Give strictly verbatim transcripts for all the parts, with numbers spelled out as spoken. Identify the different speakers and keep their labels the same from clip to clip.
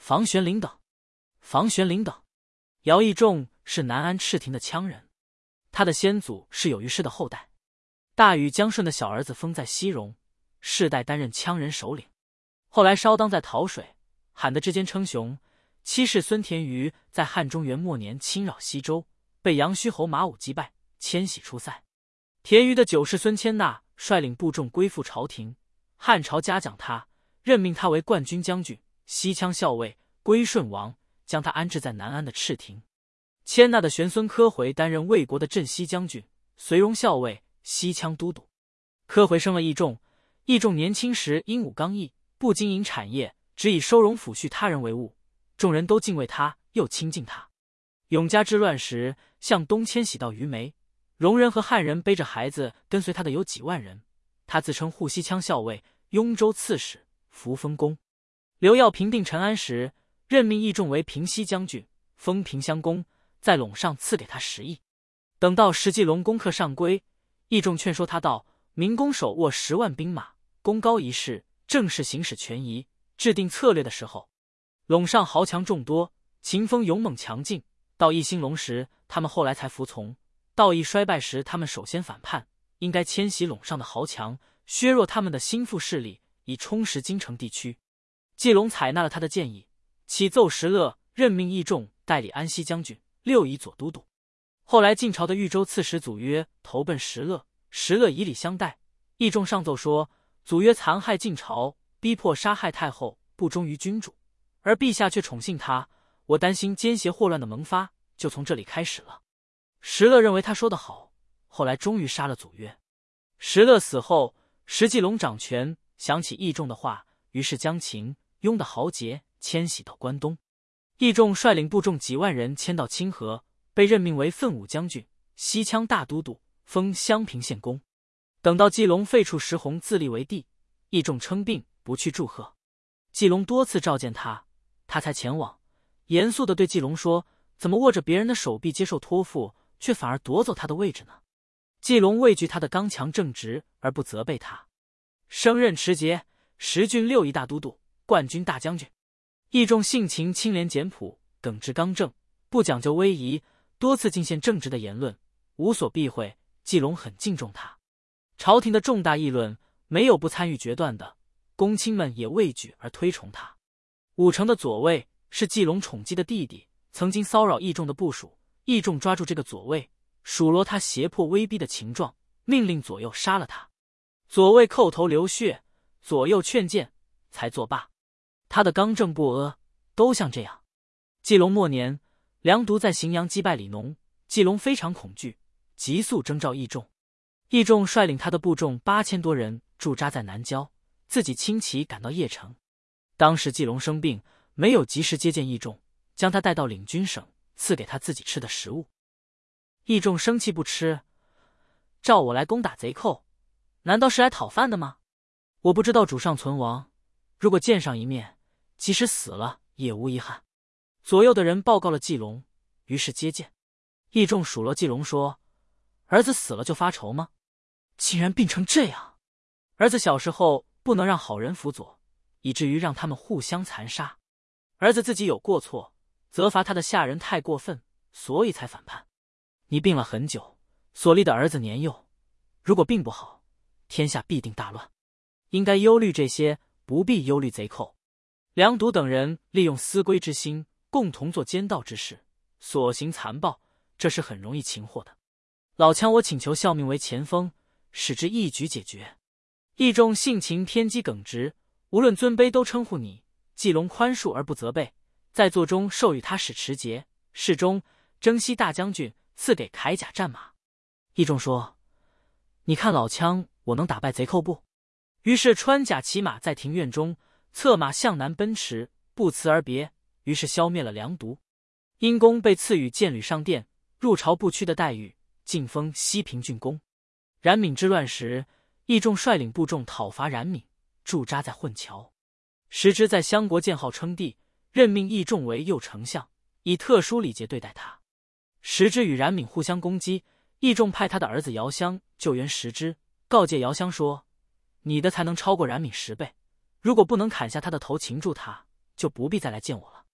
Speaker 1: 房玄龄等。房玄龄等，姚义仲是南安赤亭的羌人，他的先祖是有虞氏的后代。大禹将顺的小儿子封在西戎，世代担任羌人首领。后来稍当在陶水，喊得之间称雄。七世孙田瑜在汉中元末年侵扰西周，被杨虚侯马武击败，迁徙出塞。田瑜的九世孙谦纳率领部众归附朝廷，汉朝嘉奖他，任命他为冠军将军、西羌校尉、归顺王，将他安置在南安的赤亭。谦纳的玄孙柯回担任魏国的镇西将军、绥戎校尉、西羌都督。柯回生了义仲，义仲年轻时英武刚毅，不经营产业，只以收容抚恤他人为务，众人都敬畏他，又亲近他。永嘉之乱时，向东迁徙到虞眉，戎人和汉人背着孩子跟随他的有几万人。他自称护西羌校尉、雍州刺史，扶封公。刘耀平定陈安时，任命义仲为平西将军，封平襄公，在陇上赐给他十亿。等到石季龙攻克上归，义仲劝说他道：明公手握十万兵马，功高一世，正是行使权宜，制定策略的时候。陇上豪强众多，秦风勇猛强劲，到义兴隆时，他们后来才服从；到义衰败时，他们首先反叛。应该迁徙陇上的豪强，削弱他们的心腹势力，以充实京城地区。季龙采纳了他的建议，启奏石勒，任命义仲代理安西将军、六夷左都督。后来晋朝的豫州刺史祖约投奔石勒，石勒以礼相待。义仲上奏说，祖约残害晋朝，逼迫杀害太后，不忠于君主，而陛下却宠幸他，我担心奸邪祸乱的萌发就从这里开始了。石勒认为他说得好，后来终于杀了祖约。石勒死后，石季龙掌权，想起义仲的话，于是将秦、雍的豪杰迁徙到关东。义仲率领部众几万人迁到清河，被任命为奋武将军、西羌大都督，封襄平县公。等到季龙废黜石弘，自立为帝，义仲称病不去祝贺。季龙多次召见他，他才前往，严肃地对季龙说：怎么握着别人的手臂接受托付，却反而夺走他的位置呢？季龙畏惧他的刚强正直，而不责备他。升任持节、十郡六夷大都督、冠军大将军。义仲性情清廉简朴，耿直刚正，不讲究威仪，多次进献正直的言论，无所避讳。季龙很敬重他。朝廷的重大议论，没有不参与决断的，公卿们也畏惧而推崇他。武城的左卫是季龙宠姬的弟弟，曾经骚扰义仲的部属，义仲抓住这个左卫，数落他胁迫威逼的情状，命令左右杀了他。左卫叩头流血，左右劝谏，才作罢。他的刚正不阿，都像这样。季龙末年，梁独在荥阳击败李农，季龙非常恐惧，急速征召义仲。义仲率领他的部众八千多人驻扎在南郊，自己轻骑赶到邺城。当时季龙生病，没有及时接见义仲，将他带到领军省，赐给他自己吃的食物。义仲生气不吃，召我来攻打贼寇，难道是来讨饭的吗？我不知道主上存亡，如果见上一面，即使死了也无遗憾。左右的人报告了季龙，于是接见。义仲数落季龙说：儿子死了就发愁吗？竟然病成这样！儿子小时候不能让好人辅佐，以至于让他们互相残杀。儿子自己有过错，责罚他的下人太过分，所以才反叛。你病了很久，所立的儿子年幼，如果病不好，天下必定大乱。应该忧虑这些，不必忧虑贼寇。梁独等人利用私归之心，共同做奸盗之事，所行残暴，这是很容易擒获的。老羌我请求效命为前锋，使之一举解决。义仲性情偏激耿直，无论尊卑都称呼你。季龙宽恕而不责备，在座中授予他使持节、侍中、征西大将军，赐给铠甲战马。义仲说：你看老羌我能打败贼寇不？于是穿甲骑马在庭院中，策马向南奔驰，不辞而别。于是消灭了梁独。因公被赐予剑履上殿、入朝不屈的待遇，晋封西平郡公。冉闵之乱时，义仲率领部众讨伐冉闵，驻扎在混桥。时之在襄国建号称帝，任命义仲为右丞相，以特殊礼节对待他。时之与冉闵互相攻击，义仲派他的儿子姚襄救援时之，告诫姚襄说：你的才能超过冉闵十倍，如果不能砍下他的头擒住他，就不必再来见我了。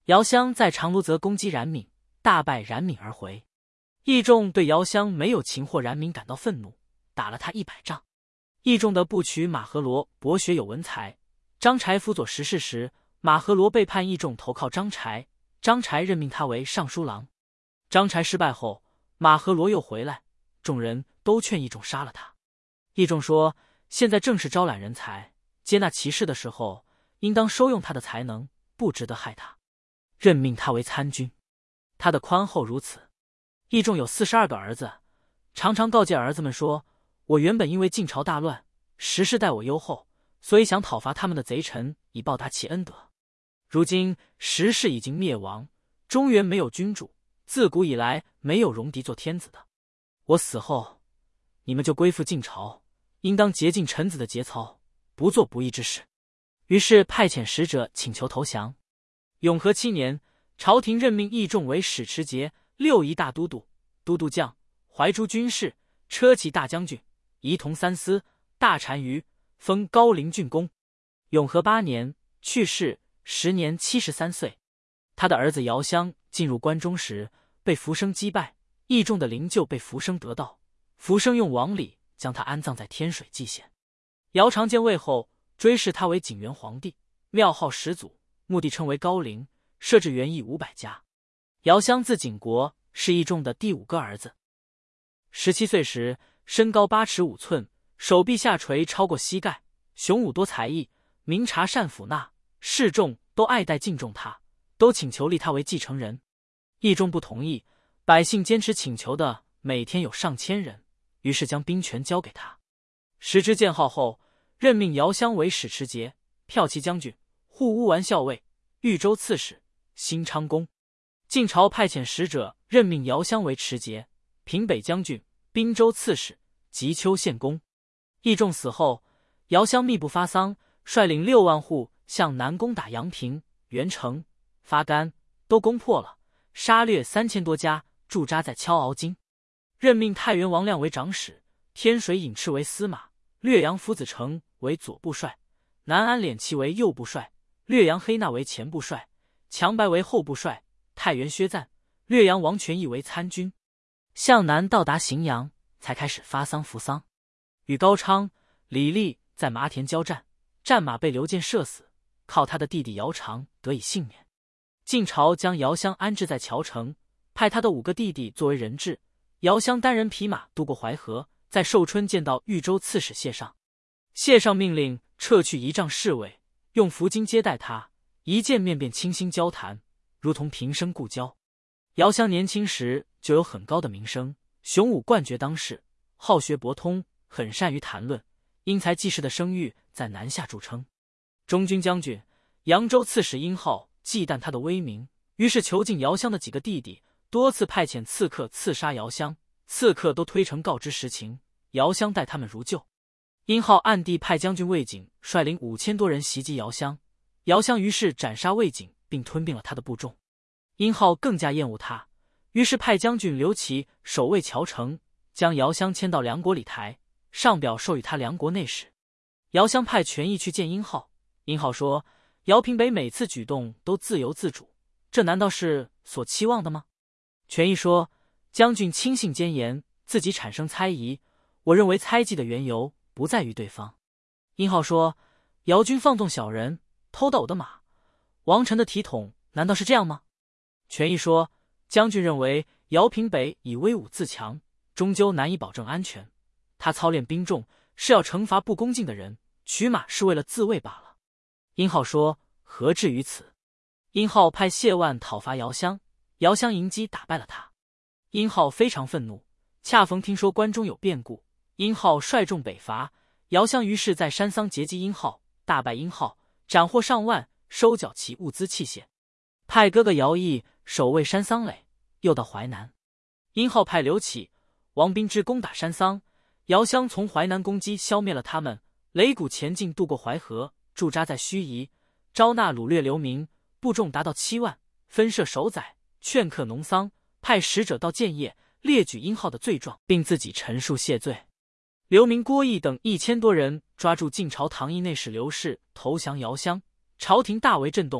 Speaker 1: 姚襄在长芦泽攻击冉闵，大败冉闵而回。义仲对姚襄没有擒获冉闵感到愤怒，打了他一百杖。义仲的部曲马和罗博学有文才，张柴辅佐时事时，马和罗背叛义仲投靠张柴，张柴任命他为尚书郎。张柴失败后，马和罗又回来，众人都劝义仲杀了他。义仲说，现在正是招揽人才、接纳骑士的时候，应当收用他的才能，不值得害他，任命他为参军。他的宽厚如此。义仲有四十二个儿子，常常告诫儿子们说，我原本因为晋朝大乱，时事待我优厚，所以想讨伐他们的贼臣，以报答其恩德。如今时事已经灭亡，中原没有君主，自古以来没有戎狄做天子的。我死后，你们就归附晋朝，应当竭尽臣子的节操，不做不义之事。于是派遣使者请求投降。永和七年，朝廷任命义仲为使持节、六夷大都督、都督将、怀诸军事、车骑大将军、仪同三司、大单于，封高陵郡公。永和八年去世，时年七十三岁。他的儿子姚襄进入关中时，被浮生击败，义仲的灵柩被浮生得到，浮生用王礼将他安葬在天水祭县。姚长见位后，追谥他为景元皇帝，庙号始祖，墓地称为高陵，设置园艺五百家。姚襄字景国，是义仲的第五个儿子。十七岁时，身高八尺五寸，手臂下垂超过膝盖，雄武多才艺，明察善抚纳，士众都爱戴敬重他，都请求立他为继承人。义仲不同意，百姓坚持请求的每天有上千人，于是将兵权交给他。时之建号后，任命姚襄为使持节、骠骑将军、护乌丸校尉、豫州刺史、新昌公。晋朝派遣使者任命姚襄为持节、平北将军、滨州刺史、吉丘县公。义仲死后，姚襄密不发丧，率领六万户向南攻打阳平、元城、发干，都攻破了，杀掠三千多家，驻扎在敲鳌津。任命太原王亮为长史，天水尹赤为司马，略阳夫子成为左部帅，南安敛骑为右部帅，略阳黑纳为前部帅，强白为后部帅，太原薛赞、略阳王权义为参军。向南到达荥阳，才开始发丧服丧。与高昌、李立在麻田交战，战马被刘建射死，靠他的弟弟姚长得以幸免。晋朝将姚襄安置在谯城，派他的五个弟弟作为人质。姚襄单人匹马渡过淮河，在寿春见到豫州刺史谢尚。谢尚命令撤去仪仗侍卫，用服巾接待他，一见面便倾心交谈，如同平生故交。姚襄年轻时就有很高的名声，雄武冠绝当世，好学博通，很善于谈论，因才济世的声誉在南下著称。中军将军、扬州刺史殷浩忌惮他的威名，于是囚禁姚襄的几个弟弟，多次派遣刺客刺杀姚襄，刺客都推诚告知实情，姚襄待他们如旧。殷浩暗地派将军魏景率领五千多人袭击姚襄，姚襄于是斩杀魏景，并吞并了他的部众。殷浩更加厌恶他，于是派将军刘琦守卫谯城，将姚襄迁到梁国里台，上表授予他梁国内史。姚襄派权义去见殷浩，殷浩说，姚平北每次举动都自由自主，这难道是所期望的吗？权义说，将军轻信奸言，自己产生猜疑，我认为猜忌的缘由不在于对方。殷浩说，姚军放纵小人，偷盗我的马，王臣的体统难道是这样吗？权义说，将军认为姚平北以威武自强，终究难以保证安全，他操练兵众是要惩罚不恭敬的人，取马是为了自卫罢了。殷浩说，何至于此？殷浩派谢万讨伐姚襄，姚襄迎击打败了他。殷浩非常愤怒，恰逢听说关中有变故，殷浩率众北伐，姚襄于是在山桑截击殷浩，大败殷浩，斩获上万，收缴其物资器械，派哥哥姚毅守卫山桑垒，又到淮南。殷浩派刘启、王宾之攻打山桑，姚襄从淮南攻击，消灭了他们，擂鼓前进，渡过淮河，驻扎在盱眙，招纳掳掠流民，部众达到七万，分设守宰，劝客农桑，派使者到建业，列举殷浩的罪状，并自己陈述谢罪。刘明、郭毅等一千多人抓住晋朝唐议内史刘氏，投降姚襄，朝廷大为震动，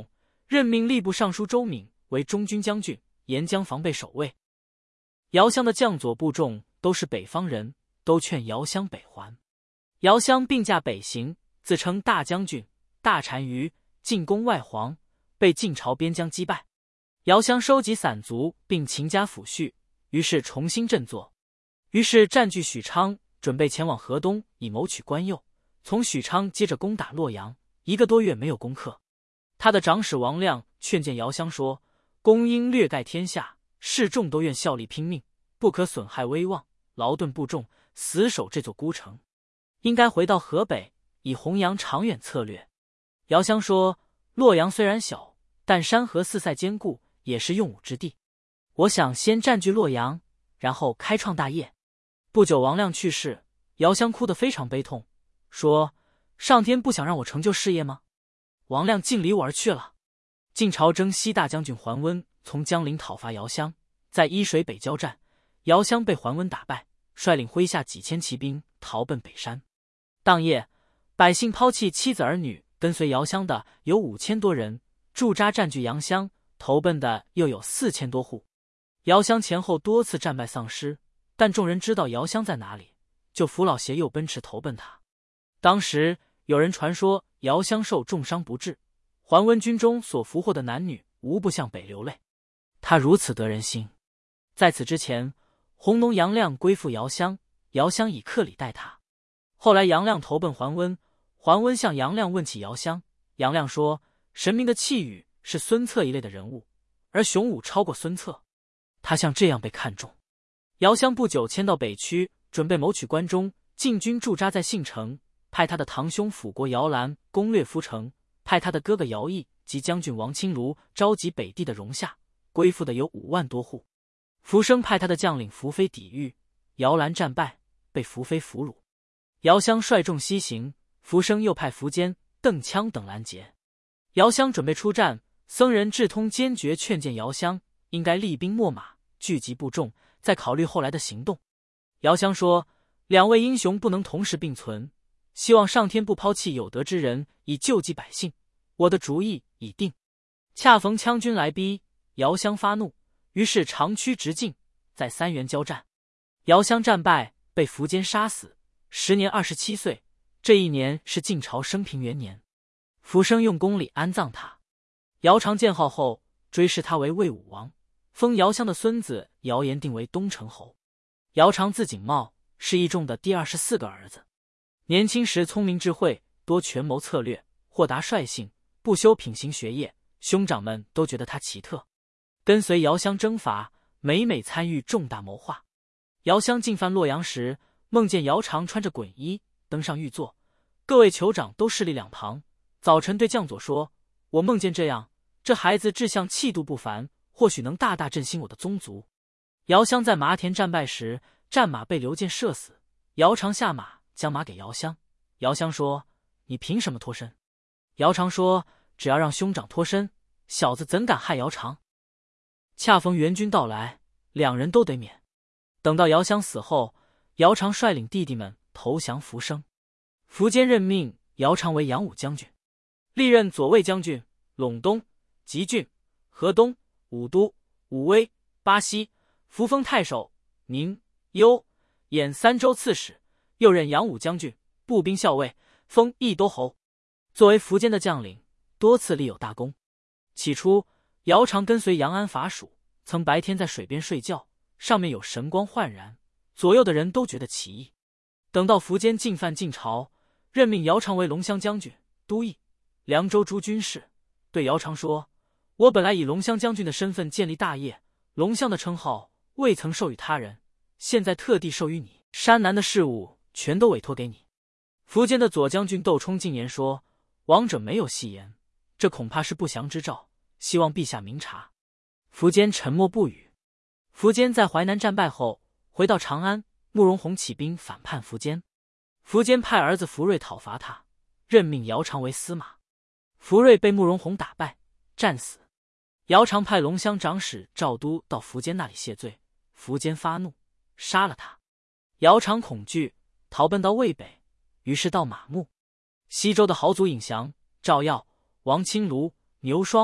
Speaker 1: 任命吏部尚书周敏为中军将军，沿江防备守卫。姚襄的将佐部众都是北方人，都劝姚襄北还。姚襄病驾北行，自称大将军、大单于，进攻外黄，被晋朝边疆击败。姚襄收集散卒并勤加抚恤，于是重新振作。于是占据许昌，准备前往河东以谋取关右。从许昌接着攻打洛阳，一个多月没有攻克。他的长史王亮劝谏姚襄说：“公应略盖天下，士众都愿效力拼命，不可损害威望，劳顿部众，死守这座孤城。应该回到河北，以弘扬长远策略。”姚襄说：“洛阳虽然小，但山河四塞坚固，也是用武之地。我想先占据洛阳，然后开创大业。”不久王亮去世，姚襄哭得非常悲痛，说：“上天不想让我成就事业吗？”王亮竟离我而去了。晋朝征西大将军桓温从江陵讨伐姚襄，在伊水北交战，姚襄被桓温打败，率领麾下几千骑兵逃奔北山。当夜，百姓抛弃妻子儿女，跟随姚襄的有五千多人，驻扎占据阳乡，投奔的又有四千多户。姚襄前后多次战败丧失，但众人知道姚襄在哪里，就扶老携幼奔驰投奔他。当时有人传说姚襄受重伤不治，桓温军中所俘获的男女无不向北流泪，他如此得人心。在此之前，弘农杨亮归附姚襄，姚襄以客礼待他。后来杨亮投奔桓温，桓温向杨亮问起姚襄，杨亮说：“神明的气宇是孙策一类的人物，而雄武超过孙策，他像这样被看重。”姚襄不久迁到北区，准备谋取关中，晋军驻扎在信城，派他的堂兄辅国姚兰攻略涪城，派他的哥哥姚毅及将军王清庐召集北地的戎下，归附的有五万多户。浮生派他的将领伏飞抵御，姚兰战败，被伏飞俘虏。姚襄率众西行，浮生又派苻坚、邓羌等拦截。姚襄准备出战，僧人智通坚决劝谏姚襄，应该厉兵秣马，聚集部众，再考虑后来的行动。姚襄说：“两位英雄不能同时并存，希望上天不抛弃有德之人，以救济百姓。我的主意已定。”恰逢羌军来逼，姚襄发怒，于是长驱直进，在三原交战。姚襄战败，被苻坚杀死，时年二十七岁。这一年是晋朝升平元年。苻生用公礼安葬他。姚常建号后，追谥他为魏武王，封姚襄的孙子姚延定为东城侯。姚常字景茂，是义仲的第二十四个儿子。年轻时聪明智慧，多权谋策略，豁达率性，不修品行学业，兄长们都觉得他奇特。跟随姚襄征伐，每每参与重大谋划。姚襄进犯洛阳时，梦见姚常穿着衮衣登上御座，各位酋长都势力两旁。早晨对将佐说：“我梦见这样，这孩子志向气度不凡，或许能大大振兴我的宗族。”姚襄在麻田战败时，战马被刘建射死，姚常下马将马给姚襄。姚襄说：“你凭什么脱身？”姚常说：“只要让兄长脱身，小子怎敢害姚常？”恰逢援军到来，两人都得免。等到姚襄死后，姚常率领弟弟们投降苻生。苻坚任命姚常为扬武将军，历任左卫将军、陇东、吉郡、河东、武都、武威、巴西，扶封太守、宁、幽、兖三州刺史，又任扬武将军、步兵校尉，封益都侯。作为苻坚的将领，多次立有大功。起初，姚常跟随杨安伐蜀，曾白天在水边睡觉，上面有神光焕然，左右的人都觉得奇异。等到苻坚进犯晋朝，任命姚常为龙骧将军、都邑、凉州诸军事，对姚常说：“我本来以龙骧将军的身份建立大业，龙骧的称号未曾授予他人，现在特地授予你，山南的事务全都委托给你。”苻坚的左将军窦冲进言说：“王者没有戏言，这恐怕是不祥之兆，希望陛下明察。”苻坚沉默不语。苻坚在淮南战败后，回到长安，慕容宏起兵反叛苻坚。苻坚派儿子苻睿讨伐他，任命姚常为司马。苻睿被慕容宏打败，战死。姚常派龙骧长史赵都到苻坚那里谢罪，苻坚发怒，杀了他。姚常恐惧，逃奔到渭北，于是到马牧。西周的豪族尹祥、赵耀、王清庐、牛双、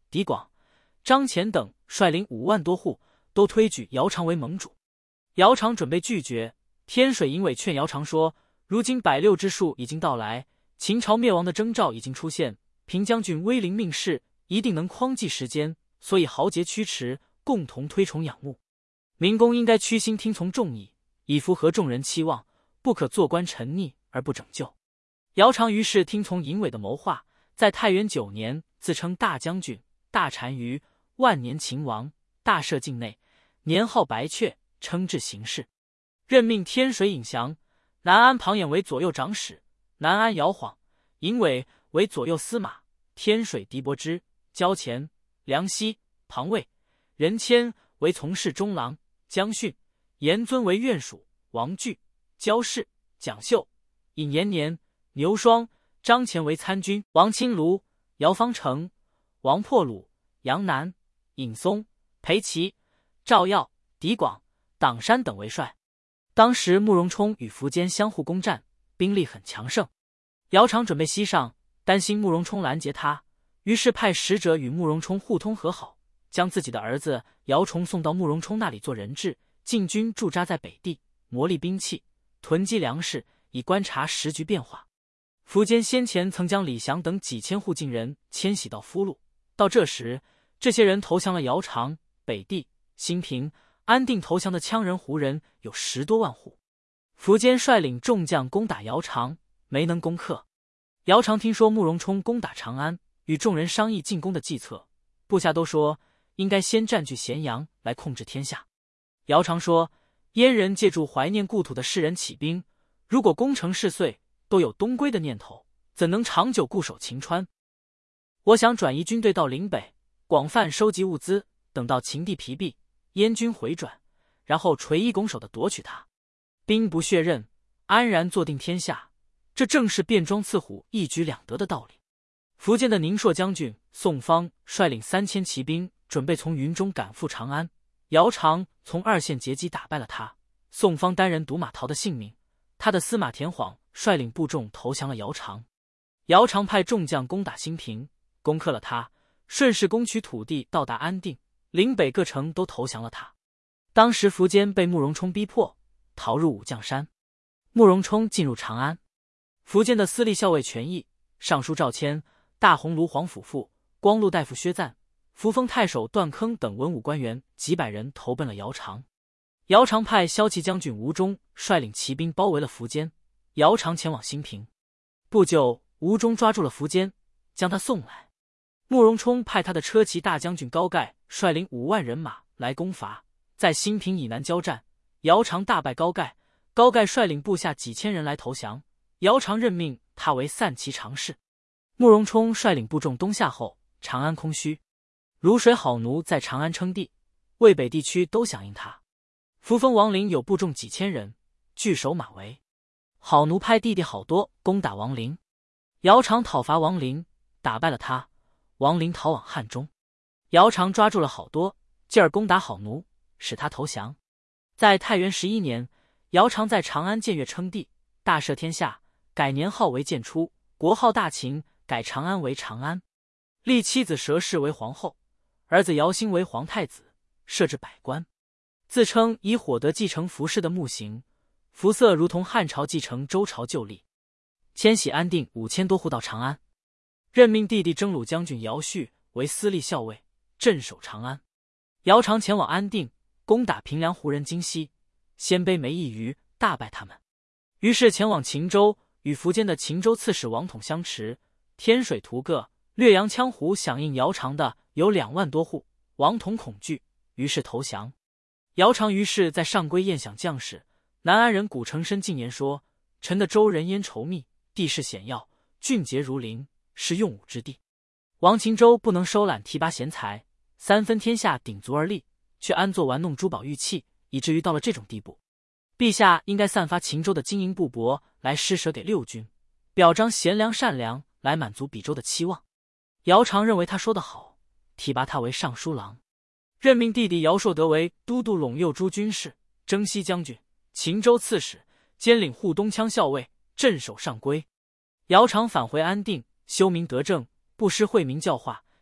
Speaker 1: 狄广、张骞等率领五万多户，都推举姚苌为盟主。姚苌准备拒绝，天水尹伟劝姚苌说：“如今百六之数已经到来，秦朝灭亡的征兆已经出现，平将军威灵命世，一定能匡济时间，所以豪杰驱驰，共同推崇仰慕。民公应该屈心听从众议，以符合众人期望，不可坐观沉溺而不拯救。”姚苌于是听从尹伟的谋划，在太元九年自称大将军、大单于、万年秦王，大赦境内，年号白雀，称至行事。任命天水尹祥、南安庞衍为左右长史，南安姚晃、尹伟为左右司马，天水狄伯之、焦虔、梁熙、庞卫、任谦为从事中郎，姜训、严尊为院属，王据、焦氏、蒋秀、尹延年、牛双、张骞为参军，王清庐、姚方成、王破虏、杨南、尹松、裴奇、赵耀、狄广、党山等为帅。当时慕容冲与苻坚相互攻战，兵力很强盛。姚苌准备西上，担心慕容冲拦截他，于是派使者与慕容冲互通和好，将自己的儿子姚崇送到慕容冲那里做人质，禁军驻扎在北地，磨砺兵器，囤积粮食，以观察时局变化。苻坚先前曾将李祥等几千户晋人迁徙到夫路，到这时，这些人投降了姚苌，北地、兴平、安定投降的羌人、胡人有十多万户。苻坚率领众将攻打姚苌，没能攻克。姚苌听说慕容冲攻打长安，与众人商议进攻的计策，部下都说应该先占据咸阳来控制天下。姚苌说：“燕人借助怀念故土的士人起兵，如果攻城事遂，都有东归的念头，怎能长久固守秦川？我想转移军队到岭北，广泛收集物资，等到秦地疲弊，燕军回转，然后垂衣拱手地夺取它，兵不血刃，安然坐定天下。这正是变装刺虎，一举两得的道理。”苻坚的宁朔将军宋方率领三千骑兵，准备从云中赶赴长安。姚苌从二线截击打败了他，宋方单人独马逃的性命。他的司马田晃率领部众投降了姚苌。姚苌派众将攻打兴平，攻克了他，顺势攻取土地，到达安定、岭北各城都投降了他。当时苻坚被慕容冲逼迫，逃入武将山。慕容冲进入长安，苻坚的司隶校尉权益、尚书赵谦、大鸿胪皇甫父、光禄大夫薛赞、扶风太守段坑等文武官员几百人投奔了姚苌。姚苌派骁骑将军吴忠率领骑兵包围了苻坚，姚苌前往兴平。不久，吴忠抓住了苻坚，将他送来。慕容冲派他的车骑大将军高盖率领五万人马来攻伐，在兴平以南交战，姚苌大败高盖。高盖率领部下几千人来投降，姚苌任命他为散骑常侍。慕容冲率领部众东下后，长安空虚，卤水好奴在长安称帝，渭北地区都响应他。扶风王陵有部众几千人，据守马围。好奴派弟弟好多攻打王陵，姚苌讨伐王陵，打败了他，王陵逃往汉中。姚苌抓住了好多，继而攻打好奴，使他投降。在太元十一年，姚苌在长安建乐称帝，大赦天下，改年号为建初，国号大秦，改长安为长安，立妻子佘氏为皇后，儿子姚兴为皇太子，设置百官，自称以火德继承服氏的木型，服色如同汉朝继承周朝旧例，迁徙安定五千多户到长安，任命弟弟征虏将军姚绪为司隶校尉，镇守长安。姚苌前往安定，攻打平凉胡人荆西，鲜卑没一余，大败他们。于是前往秦州，与苻坚的秦州刺史王统相持。天水屠各、略阳羌胡响应姚苌的有两万多户，王统恐惧，于是投降。姚苌于是在上归宴享将士。南安人古承申进言说：“臣的州人烟稠密，地势险要，峻洁如林，是用武之地。王秦州不能收揽提拔贤才，三分天下鼎足而立，却安坐玩弄珠宝玉器，以至于到了这种地步。陛下应该散发秦州的金银布帛来施舍给六军，表彰贤良善良，来满足比州的期望。”姚苌认为他说得好，提拔他为尚书郎，任命弟弟姚硕德为都督陇右诸军事、征西将军、秦州刺史，兼领护东羌校尉，镇守上归。姚苌返回安定，修明德政，不失惠民教化，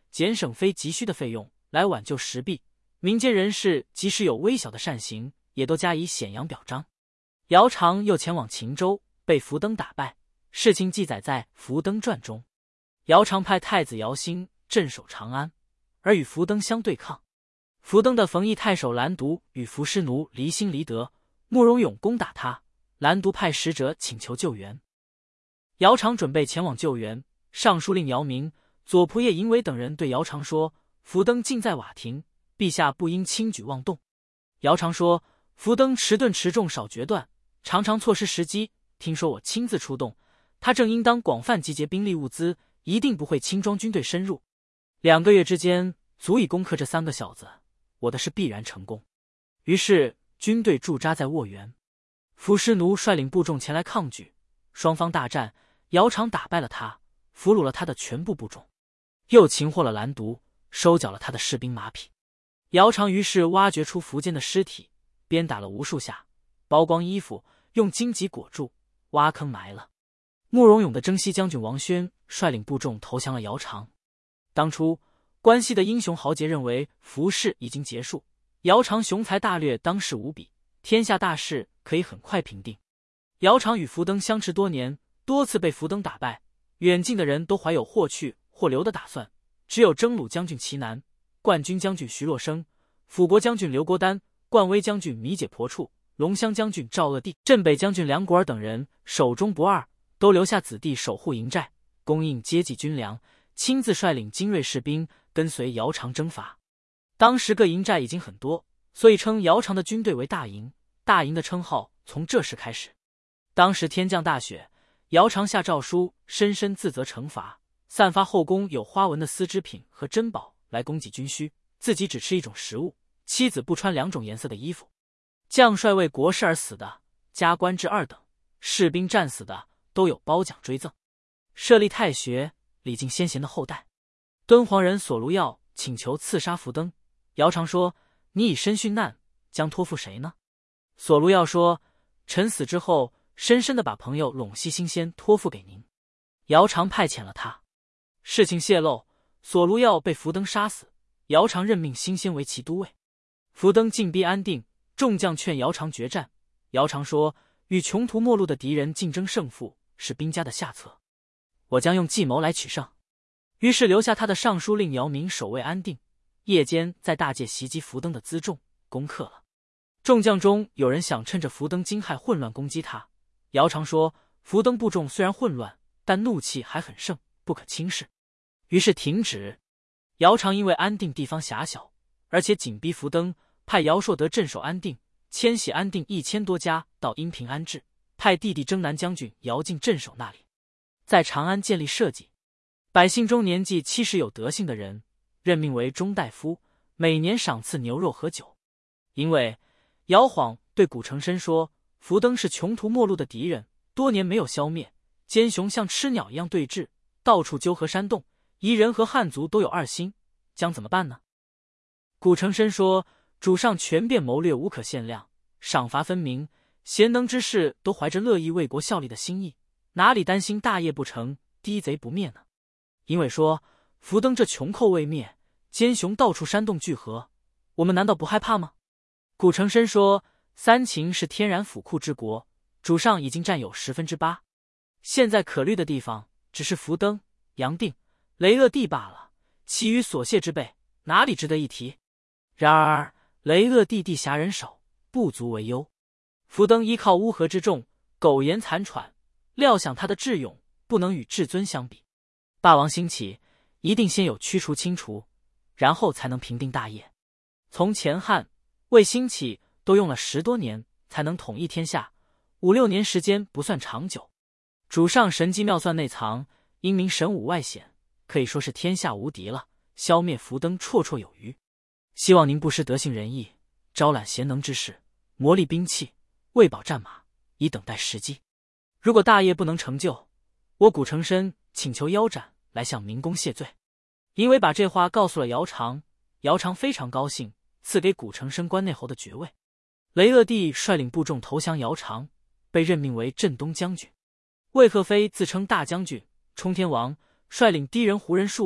Speaker 1: 减省非急需的费用，来挽救时弊。民间人士即使有微小的善行，也都加以显扬表彰。姚常又前往秦州，被福登打败，事情记载在《福登传》中。姚常派太子姚兴镇守长安，而与福登相对抗。福登的冯异太守蓝独与伏尸奴离心离德，慕容永攻打他，蓝独派使者请求救援。姚常准备前往救援，尚书令姚明、左仆射尹伟等人对姚常说：“福登近在瓦亭，陛下不应轻举妄动。”姚常说：“福登迟钝持重，少决断，常常错失时机。听说我亲自出动，他正应当广泛集结兵力物资，一定不会轻装军队深入。两个月之间，足以攻克这三个小子，我的事必然成功。”于是军队驻扎在沃原，伏尸奴率领部众前来抗拒，双方大战，姚常打败了他，俘虏了他的全部部众，又擒获了蓝独，收缴了他的士兵马匹。姚常于是挖掘出苻坚的尸体，鞭打了无数下，剥光衣服，用荆棘裹住，挖坑埋了。慕容永的征西将军王宣率领部众投降了姚常。当初关西的英雄豪杰认为服事已经结束，姚常雄才大略，当世无比，天下大事可以很快平定。姚常与福登相持多年，多次被福登打败，远近的人都怀有或去或留的打算，只有征虏将军齐南、冠军将军徐若生、辅国将军刘国丹、冠威将军米解婆处、龙骧将军赵鄂第、镇北将军梁果儿等人手中不二，都留下子弟守护营寨，供应接济军粮，亲自率领精锐士兵跟随姚常征伐。当时各营寨已经很多，所以称姚常的军队为大营。大营的称号从这时开始。当时天降大雪，姚常下诏书，深深自责惩罚，散发后宫有花纹的丝织品和珍宝来供给军需，自己只吃一种食物，妻子不穿两种颜色的衣服。将帅为国事而死的，加官至二等；士兵战死的，都有褒奖追赠。设立太学，礼敬先贤的后代。敦煌人索卢耀请求刺杀福登，姚常说：“你以身殉难，将托付谁呢？”索卢耀说：“臣死之后，深深的把朋友陇西新仙托付给您。”姚常派遣了他。事情泄露，索卢耀被福登杀死，姚常任命新仙为其都尉。福登进逼安定，众将劝姚常决战。姚常说：“与穷途末路的敌人竞争胜负是兵家的下策，我将用计谋来取胜。”于是留下他的尚书令姚明守卫安定，夜间在大界袭击福登的辎重，攻克了。众将中有人想趁着福登惊骇混乱攻击他，姚常说：“福登部众虽然混乱，但怒气还很盛，不可轻视。”于是停止。姚常因为安定地方狭小，而且紧逼福登，派姚硕德镇守安定，迁徙安定一千多家到阴平安置，派弟弟征南将军姚敬镇守那里，在长安建立社稷。百姓中年纪七十有德性的人，任命为中大夫，每年赏赐牛肉和酒。因为姚晃对古承申说：“福登是穷途末路的敌人，多年没有消灭，奸雄像吃鸟一样对峙，到处纠合煽动，夷人和汉族都有二心，将怎么办呢？”古承申说：“主上权变谋略无可限量，赏罚分明，贤能之士都怀着乐意为国效力的心意，哪里担心大业不成，低贼不灭呢？”因为说：“福登这穷寇未灭，奸雄到处煽动聚合，我们难道不害怕吗？”古承申说：“三秦是天然府库之国，主上已经占有十分之八，现在可虑的地方只是福登、杨定、雷鄂地罢了，其余所谢之辈，哪里值得一提？然而雷鄂地地狭人少，不足为忧。福登依靠乌合之众，苟延残喘，料想他的智勇不能与至尊相比。霸王兴起，一定先有驱除清除，然后才能平定大业。从前汉、魏兴起都用了十多年才能统一天下，五六年时间不算长久。主上神机妙算内藏，英明神武外显，可以说是天下无敌了，消灭福登绰绰有余。希望您不失德行仁义，招揽贤能之士，磨砺兵器，喂饱战马，以等待时机。如果大业不能成就，我古承申请求腰斩，来向明公谢罪。”因为把这话告诉了姚常，姚常非常高兴，赐给古承申关内侯的爵位。雷鄂地率领部众投降姚常，被任命为镇东将军。魏鹤飞自称大将军，冲天王率领低人胡人数万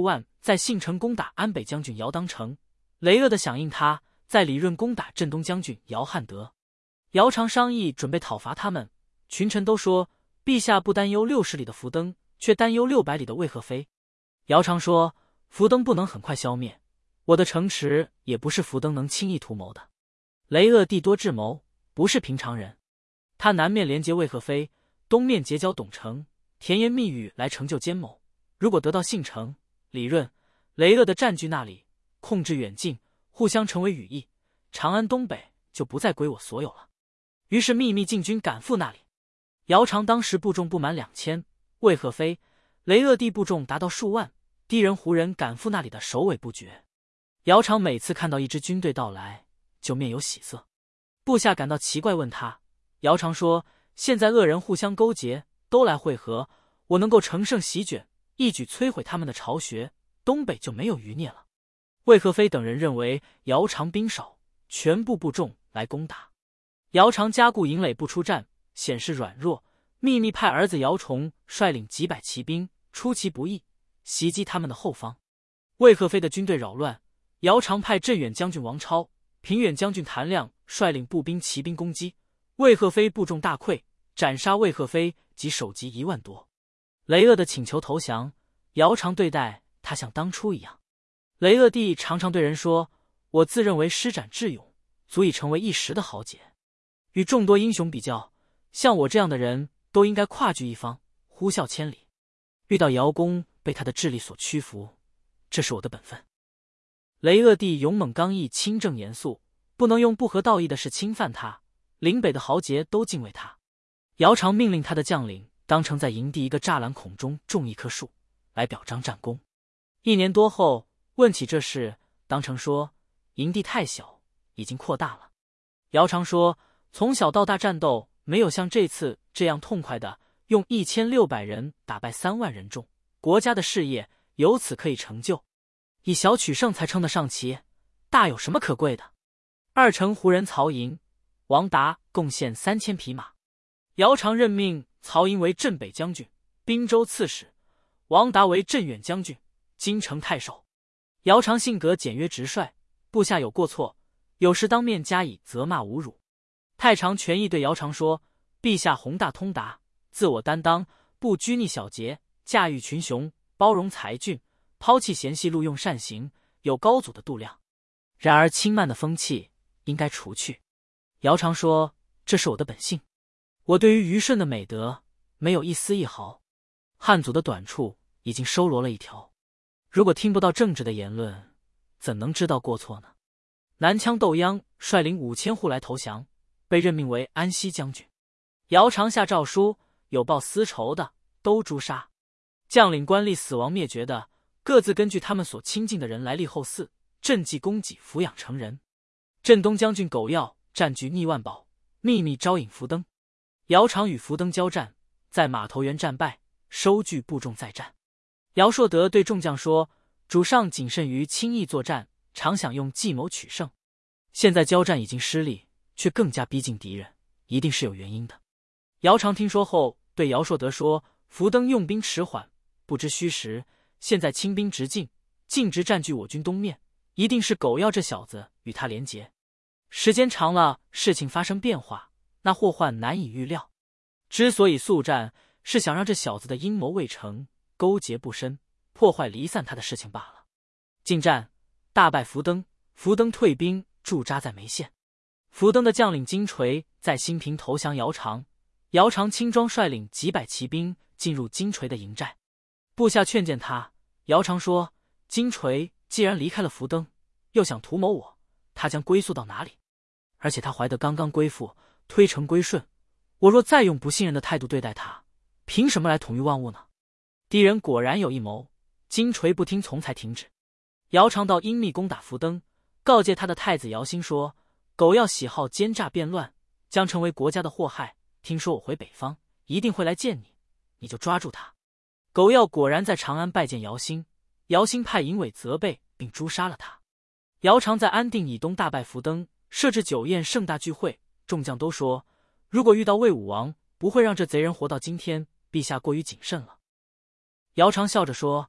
Speaker 1: 在信城攻打安北将军姚当成，雷鄂的响应他在理润攻打镇东将军姚汉德。姚常商议准备讨伐他们，群臣都说陛下不担忧六十里的伏登，却担忧六百里的魏鹤飞。姚常说，伏登不能很快消灭，我的城池也不是伏登能轻易图谋的。雷鄂地多智谋，不是平常人，他南面连接魏鹤飞，东面结交董承，甜言蜜语来成就奸谋。如果得到信城、理润、雷鄂的占据那里，控制远近，互相成为羽翼，长安东北就不再归我所有了。于是秘密进军赶赴那里。姚常当时部众不满两千，魏鹤飞、雷鄂地部众达到数万，敌人胡人赶赴那里的首尾不绝。姚常每次看到一支军队到来，就面有喜色。部下感到奇怪，问他，姚常说，现在恶人互相勾结，都来会合，我能够乘胜席卷，一举摧毁他们的巢穴，东北就没有余孽了。魏鹤飞等人认为姚常兵少，全部部众来攻打。姚常加固营垒不出战，显示软弱，秘密派儿子姚崇率领几百骑兵出其不意，袭击他们的后方。魏鹤飞的军队扰乱，姚常派镇远将军王超、平远将军谭亮率领步兵骑兵攻击，魏鹤飞部众大溃，斩杀魏鹤飞及首级一万多。雷鄂的请求投降，姚常对待他像当初一样。雷鄂帝常常对人说，我自认为施展智勇，足以成为一时的豪杰。与众多英雄比较，像我这样的人都应该跨据一方，呼啸千里。遇到姚公被他的智力所屈服，这是我的本分。雷鄂帝勇猛刚毅，清正严肃，不能用不合道义的事侵犯他，岭北的豪杰都敬畏他。姚常命令他的将领当成在营地一个栅栏孔中种一棵树，来表彰战功。一年多后问起这事，当成说，营地太小，已经扩大了。姚常说，从小到大战斗没有像这次这样痛快的用一千六百人打败三万人众，国家的事业由此可以成就，以小取胜才称得上奇，大有什么可贵的？二城胡人曹营、王达贡献三千匹马。姚常任命曹营为镇北将军、滨州刺史，王达为镇远将军、京城太守。姚常性格简约直率，部下有过错，有时当面加以责骂侮辱。太常权益对姚常说，陛下宏大通达，自我担当，不拘泥小节，驾驭群雄，包容才俊，抛弃嫌隙，录用善行，有高祖的度量。然而轻慢的风气应该除去。姚常说，这是我的本性，我对于虞舜的美德没有一丝一毫，汉祖的短处已经收罗了一条。如果听不到正直的言论，怎能知道过错呢？南羌窦鞅率领五千户来投降，被任命为安西将军。姚常下诏书，有报私仇的都诛杀，将领官吏死亡灭绝的，各自根据他们所亲近的人来立后嗣，赈济供给，抚养成人。镇东将军苟要占据逆万堡，秘密招引伏登。姚常与伏登交战，在马头原战败，收据部众再战。姚硕德对众将说，主上谨慎于轻易作战，常想用计谋取胜，现在交战已经失利，却更加逼近敌人，一定是有原因的。姚常听说后对姚硕德说，伏登用兵迟缓，不知虚实，现在轻兵直进，径直占据我军东面，一定是苟要这小子与他连结。时间长了，事情发生变化，那祸患难以预料。之所以速战，是想让这小子的阴谋未成，勾结不深，破坏离散他的事情罢了。进战大败伏登，伏登退兵驻扎在眉县。伏登的将领金锤在新平投降姚常，姚常轻装率领几百骑兵进入金锤的营寨。部下劝谏他，姚常说，金锤既然离开了伏登，又想图谋我，他将归宿到哪里？而且他怀德刚刚归附，推诚归顺，我若再用不信任的态度对待他，凭什么来统御万物呢？敌人果然有一谋，金锤不听从才停止。姚常到阴密攻打伏登，告诫他的太子姚兴说，苟要喜好奸诈变乱，将成为国家的祸害，听说我回北方，一定会来见你，你就抓住他。苟要果然在长安拜见姚兴，姚兴派营委责备并诛杀了他。姚常在安定以东大败伏登，设置酒宴盛大聚会，众将都说，如果遇到魏武王，不会让这贼人活到今天，陛下过于谨慎了。姚常笑着说，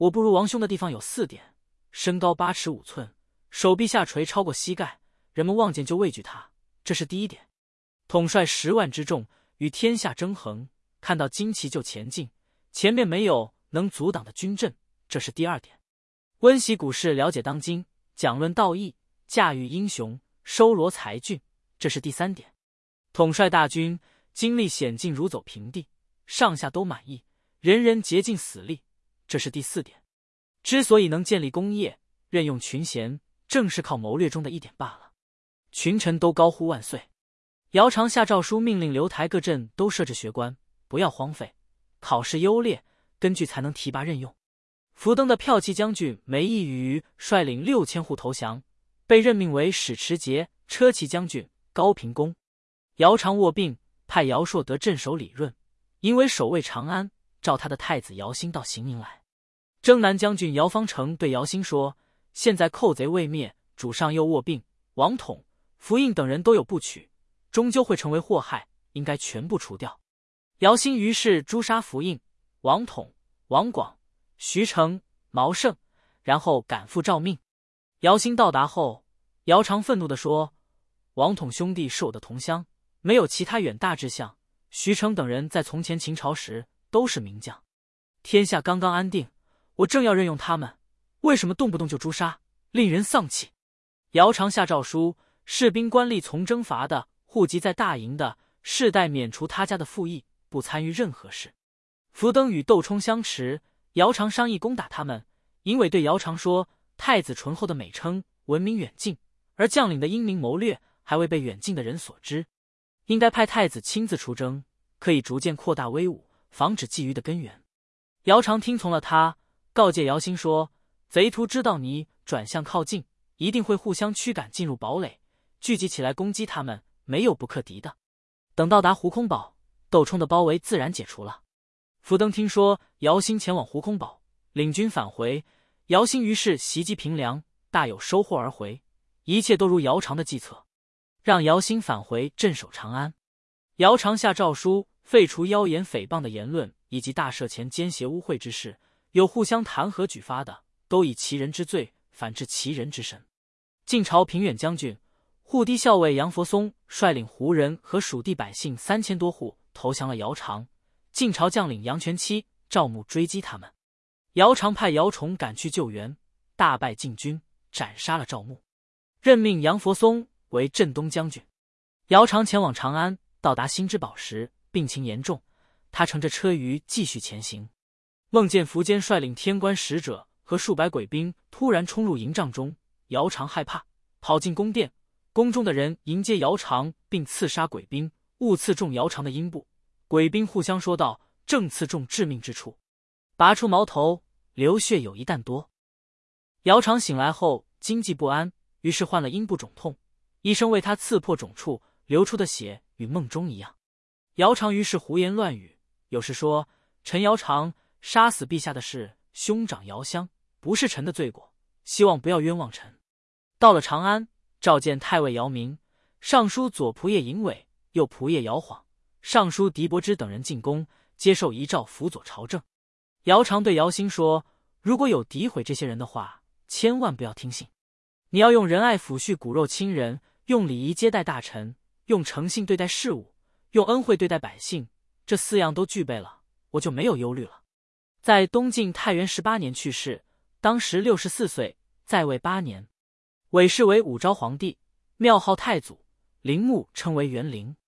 Speaker 1: 我不如王兄的地方有四点：身高八尺五寸，手臂下垂超过膝盖，人们望见就畏惧他，这是第一点；统帅十万之众，与天下争衡，看到旌旗就前进，前面没有能阻挡的军阵，这是第二点；温习古事，了解当今，讲论道义，驾驭英雄，收罗才俊，这是第三点；统帅大军，经历险境如走平地，上下都满意，人人竭尽死力，这是第四点。之所以能建立功业，任用群贤，正是靠谋略中的一点罢了。群臣都高呼万岁。姚常下诏书，命令刘台各镇都设置学官，不要荒废，考试优劣，根据才能提拔任用。福登的骠骑将军梅义宇率领六千户投降，被任命为使持节车骑将军，高平公。姚常卧病，派姚硕得镇守理润，因为守卫长安，召他的太子姚兴到行营来。征南将军姚方成对姚兴说：现在寇贼未灭，主上又卧病，王统、符印等人都有部曲，终究会成为祸害，应该全部除掉。姚兴于是诛杀符印、王统、王广、徐成、毛胜，然后赶赴诏命。姚兴到达后，姚常愤怒地说：王统兄弟是我的同乡，没有其他远大志向。徐成等人在从前秦朝时都是名将，天下刚刚安定，我正要任用他们，为什么动不动就诛杀，令人丧气。姚常下诏书，士兵官吏从征伐的，户籍在大营的，世代免除他家的赋役，不参与任何事。福登与窦冲相持，姚常商议攻打他们。尹伟对姚常说：太子醇厚的美称，闻名远近，而将领的英明谋略还未被远近的人所知，应该派太子亲自出征，可以逐渐扩大威武，防止觊觎的根源。姚常听从了他，告诫姚兴说：贼徒知道你转向靠近，一定会互相驱赶进入堡垒，聚集起来攻击他们，没有不克敌的。等到达胡空堡，窦冲的包围自然解除了。福登听说姚兴前往胡空堡，领军返回，姚兴于是袭击平凉，大有收获而回，一切都如姚常的计策，让姚兴返回镇守长安。姚常下诏书，废除妖言诽谤的言论，以及大赦前奸邪污秽之事，有互相弹劾举发的，都以其人之罪反治其人之身。晋朝平远将军、护堤校尉杨佛松率领胡人和蜀地百姓三千多户投降了姚常，晋朝将领杨全期、赵牧追击他们。姚常派姚崇赶去救援，大败晋军，斩杀了赵牧，任命杨佛松为镇东将军。姚常前往长安，到达新之堡时，病情严重，他乘着车舆继续前行，梦见苻坚率领天官使者和数百鬼兵突然冲入营帐中，姚常害怕，跑进宫殿，宫中的人迎接姚常，并刺杀鬼兵，误刺中姚常的阴部。鬼兵互相说道：正刺中致命之处，拔出矛头，流血有一担多。姚常醒来后惊悸不安，于是患了阴部肿痛，医生为他刺破肿处，流出的血与梦中一样。姚常于是胡言乱语，有时说：臣姚常杀死陛下的是兄长姚襄，不是臣的罪过，希望不要冤枉臣。到了长安，召见太尉姚明、尚书左仆射尹伟、右仆射姚晃、尚书狄伯之等人进宫，接受遗诏，辅佐朝政。姚常对姚兴说：如果有诋毁这些人的话，千万不要听信。你要用仁爱抚恤骨肉亲人，用礼仪接待大臣，用诚信对待事务，用恩惠对待百姓，这四样都具备了，我就没有忧虑了。在东晋太元十八年去世，当时六十四岁，在位八年。韦氏为武昭皇帝，庙号太祖，陵墓称为元陵。